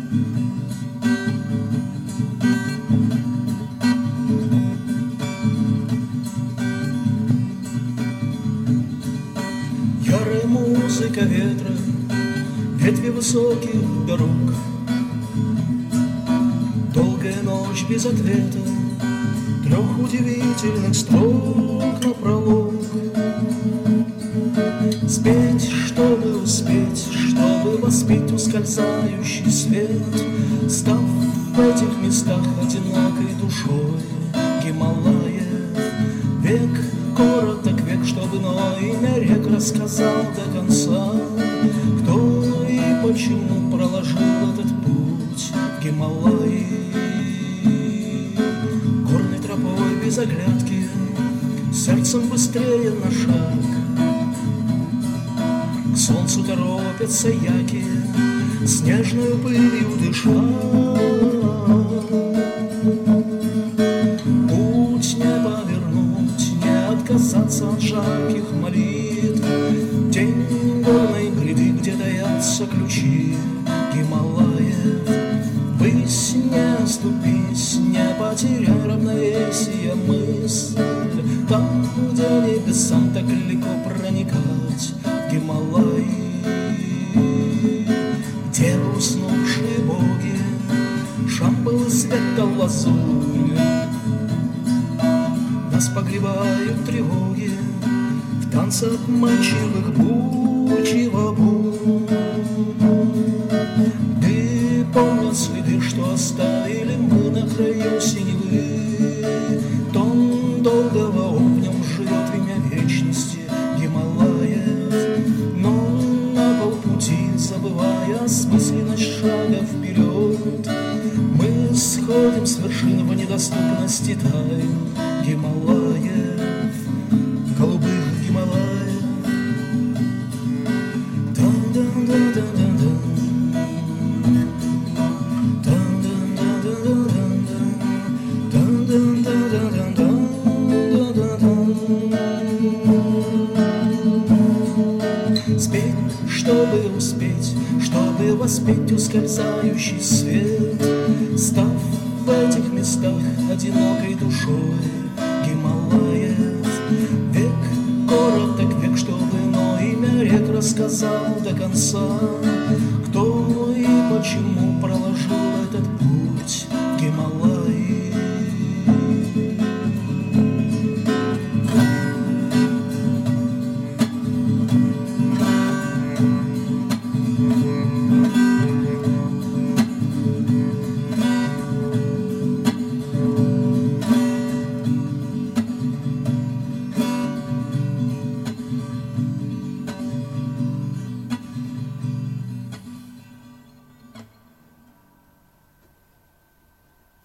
Ярая музыка ветра, ветви высоких дорог, долгая ночь без ответа, трех удивительных строк на пролог. Спеть, чтобы успеть, чтобы воспеть ускользающий свет, став в этих местах одинокой душой Гималаев. Век короток, век, чтобы имя рек рассказал до конца, кто и почему проложил этот путь в Гималаи. Горной тропой без оглядки, сердцем быстрее на шаг, к солнцу торопятся яки, снежную пылью дыша. Путь не повернуть, не отказаться от жарких молитв, тень горной гряды, где таятся ключи Гималаев. Высь не оступись, не потеряй равновесие мысль, там, где небесам так легко проникать в Гималаи, где уснувшие боги, Шамбалы, света, лазурь, нас погребают тревоги в танце обманчивых бучевобу. Ты помнят следы, что оставили мы на краю синевы, тон долгого в нем живет имя вечности Гималаев. Но на полпути, забывая осмысленность шага вперед, мы сходим с вершин в недоступности тайн Гималаев, голубых Гималаев. Спеть, чтобы успеть, чтобы воспеть ускользающий свет, став в этих местах одинокой душой Гималаев. Век короток, век, чтобы имя рек рассказал до конца, кто и почему проложил этот путь Гималаев.